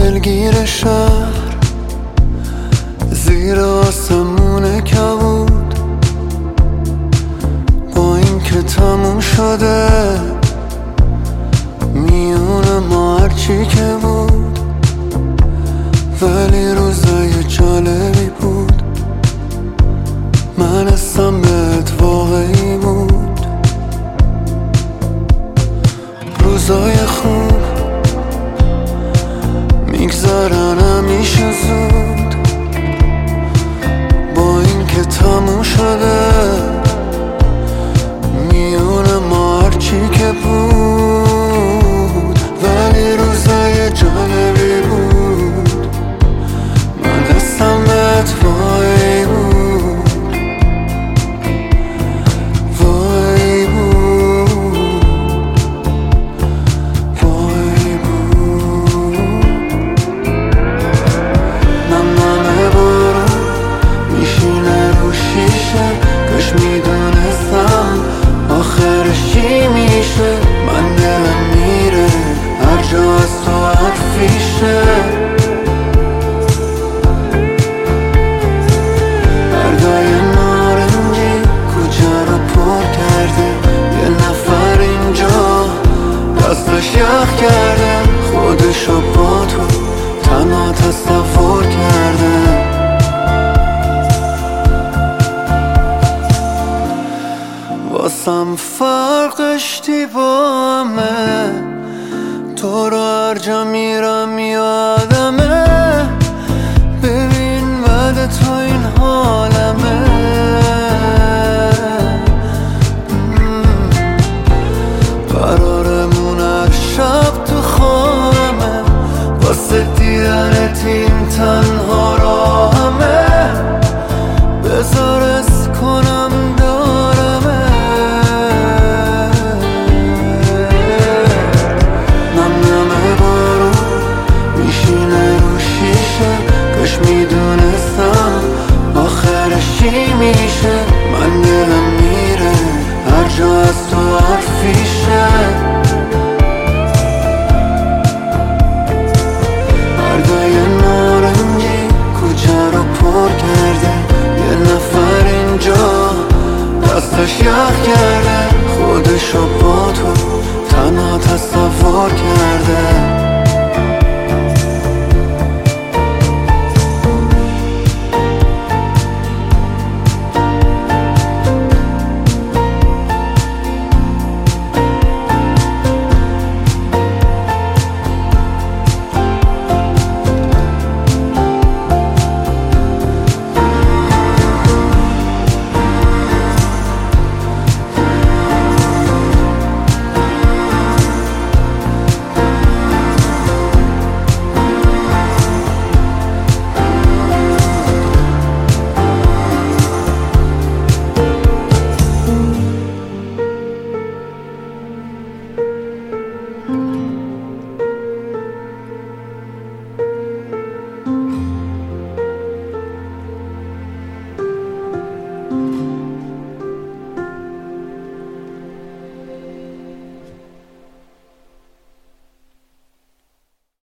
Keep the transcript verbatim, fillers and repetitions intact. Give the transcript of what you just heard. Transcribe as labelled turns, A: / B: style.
A: دلگیر شهر زیر آسمون کبود، با این که تموم شده میون ما هرچی که بود، ولی روزای جالبی بود. من حسم بهت واقعی بود. روزای خوب میگذرن همیشه زود، با این که تموم شده میون ما هرچی که بود، ولی روزای جالبی بود. من حسم بهت واقعی بود، واقعی بود، واقعی بود. نم نمه بارون میشینه رو شیشه، کاش میدونستم آخرش چی میشه. من دلم میره هر جا از تو حرفیشه، بردای نارنجی کوچه رو پر کرده، یه نفر اینجا دستش یخ کرده، خودشو با تو تنها تصور کرده. واسم فرقش دیوامه، تو رو هر جا میرم یادمه. ببین بعد تو این حالمه، قرارمون هر شب تو خانمه، واسه دیدنت این تنها راهمه. بذار از کنم دارمه، نم نمه بارون میشینه رو شیشه، کاش میدونستم آخرش چی میشه. من دلم میره هر جا از تو حرفیشه، بردای نارنجی کوچه رو پر کرده، یه نفر اینجا دستش یخ کرده، خودشو با تو تنها تصور کرده.